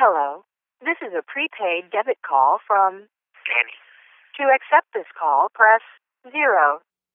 Hello. This is a prepaid debit call from Danny. To accept this call, press 0.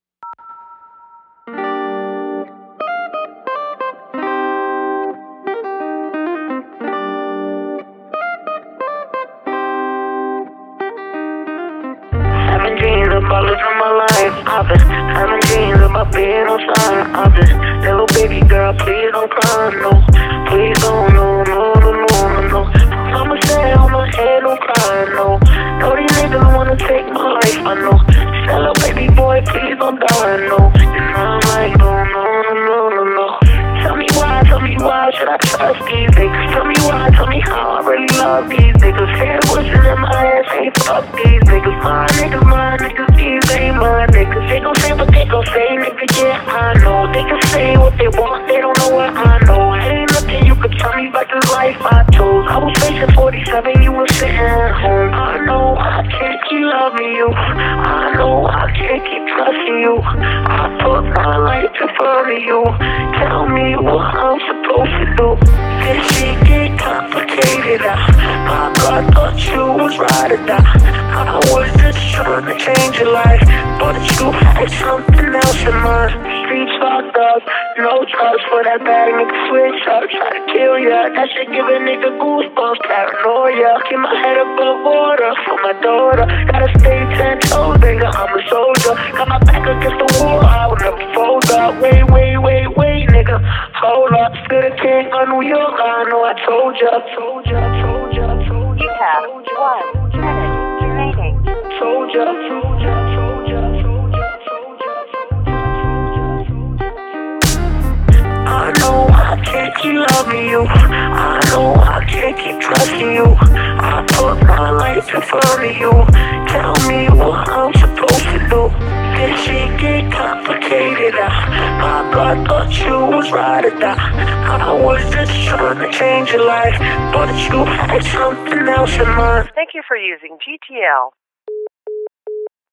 Having dreams about living my life. I've been having dreams about being on time. I've been, little baby girl, please don't cry, no. Please don't, no, no, no, no, no. Mama said on my head, don't cry, no. No, these niggas wanna take my life, I know. Tell little baby boy, please don't die, no. You know I'm like, no, no, no, no, no. Tell me why should I trust these niggas? Tell me why, tell me how I really love these niggas. Head voices in my ass, ain't fuck these niggas. My niggas, these ain't my niggas. They gon' say what they gon' say, nigga, yeah, I know. They can say what they want, they don't know what I know. Ain't nothing you could tell me about this life I chose. I was facing 47, you were sitting at home. I know I can't keep loving you. I know I can't keep trusting you. I put my life in front of you. Tell me what I'm supposed to do. This shit get complicated. I thought you was right or die. I was just trying to change your life, but you had something else in mind. Streets fucked up, no trust for that bad nigga switch up. Try to kill ya, that shit give a nigga goosebumps, paranoia. Keep my head above water for my daughter. Gotta stay 10 toes, nigga, I'm a soldier. Got my back against the wall, I would never fold up. Wait, nigga, hold up. Still the king of New York, I know I told ya. You have 1 minute remaining. Told ya. I know I can't keep loving you. I know I can't keep trusting you. I put my life in front of you. Tell me what I'm supposed to do. This shit get complicated. I thought you was right or die. I was just trying to change your life, but you had something else in mind. Thank you for using GTL.